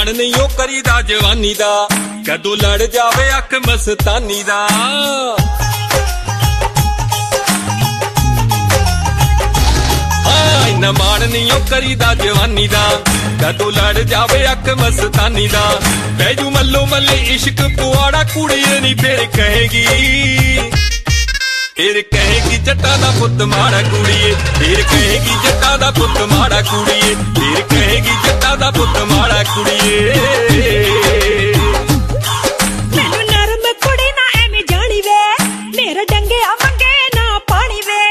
माण नहीं ओ करीदा जवानी दा, कदों लड़ जावे अख मस्तानी दा। इन्ना माण नहीं ओ करीदा जवानी दा, कदों लड़ जावे अख मस्तानी दा। बैजू मल्लो मल्ले इश्क पुआड़ा कुड़िए नी फिर कहेगी, फिर कहेगी जट्टा दा पुत्त माड़ा कुड़िए, फिर कहेगी जट्टा दा पुत्त माड़ा कुड़िए, फिर कहेगी जट्टा दा पुत्त माड़ा कुड़िए। मैनू नरम कुड़ी ना एवें जानी वे, मेरा डंगिया मंगे ना पानी वे।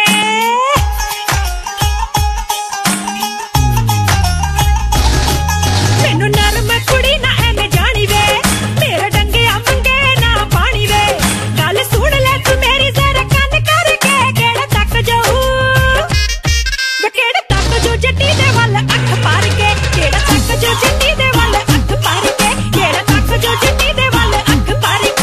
मैनू नरम कुड़ी ना एवें जानी वे, मेरा डंगिया मंगे ना पानी वे। गल सुन ले तू मेरी जरा कान करके, केड़े तक जाऊं वे, केड़े तक जो जट्टी दे वल अख पार के, केड़े तक जो जट्टी दे वल अख पार के, केड़े तक जो जट्टी दे वल अख पार के।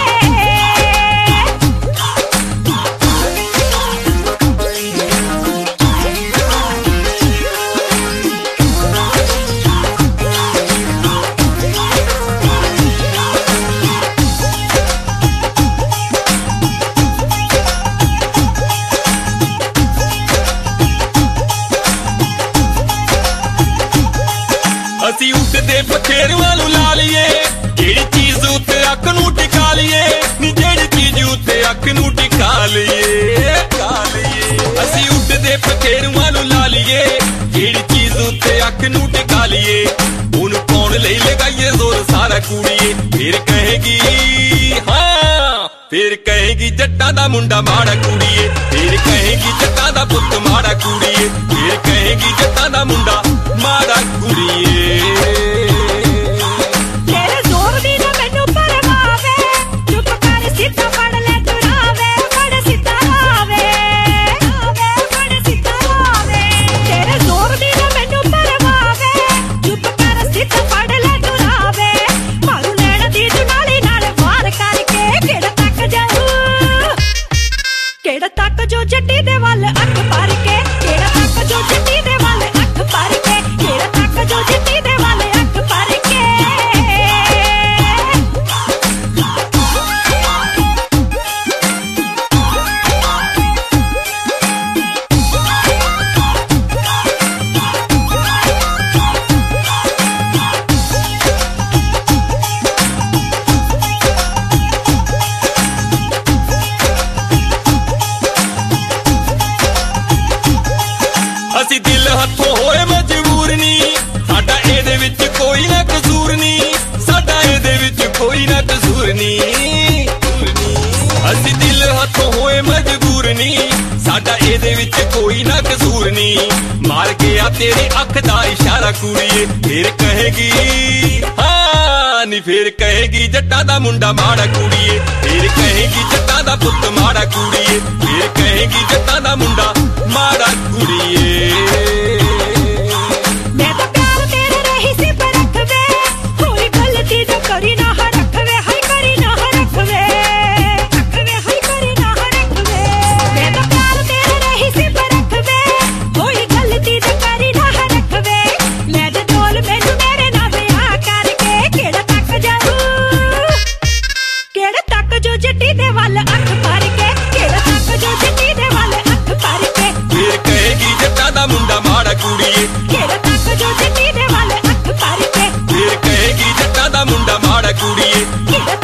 असी उठदे पखेरुआं नूं ला लीए, जेड़ी चीज उत्ते अख नूं टिका लीए, नी जेड़ी चीज उत्ते अख नूं टिका लीए। असी उठदे पखेरुआं नूं ला लीए, जेड़ी चीज उत्ते अख नूं टिका लीए। हुण कौन लई लगाइए जोर सारा कुड़िए, फिर कहेगी हाँ, फिर कहेगी जट्टा दा मुंडा माड़ा कुड़िए, फिर कहेगी जट्टा दा पुत्त माड़ा कुड़िए, फिर कहेगी जट्टा दा मुंडा माड़ा कुड़िए। तेरे जोर दी ना मैनू परवाह वे, चुप कर सीधा फड़ ले दुरावे, फड़ सीधा आवे, फड़ सीधा आवे। तेरे जोर दी ना मैनू परवाह वे, चुप कर सीधा फड़ ले दुरावे। मारू नैना दी जुनाली नाल वार करके, केड़ा तक जाऊं, केड़ा तक जो जट्टी दे वल अख पार के, केड़ा तक जो जट्टी दे वल अख पार के, केड़ा तक जो जट्टी दे वल अख पार के। असी दिल हथों होए मजबूर नी, साडा एदे विच कोई ना कसूर नी, साडा एदे विच कोई ना कसूर नी। असी दिल हथों होए मजबूर नी, साडा एदे विच कोई ना कसूर नी। मार गया तेरी अख दा इशारा कुड़िए, फिर कहेगी हाँ नी, फिर कहेगी जट्टा दा मुंडा माड़ा कुड़िए, फिर कहेगी जट्टा दा पुत्त माड़ा कुड़िए, फिर कहेगी जट्टा दा मुंडा माड़ा कुड़िए। मैं तो प्यार तेरे रही सी परख वे, कोई गलती तो करी ना हरख वे, हाय करी ना हरख वे, हाय करी ना हरख वे। मैं तो प्यार तेरे रही सी परख वे, कोई गलती तो करी ना हरख वे। ले जा डोल मैनू मेरे नाल ब्याह करके, केड़ा तक जाऊं, केड़ा तक जो जट्टी दे वल अख पार के, केड़ा तक जो जट्टी दे वल अख पार के। फिर कहेगी जट्टा दा मुंडा माड़ा कुड़िए, केड़ा तक जो जट्टी दे वल अख पार के, फिर कहेगी जट्टा दा मुंडा माड़ा कुड़िए। केड़ा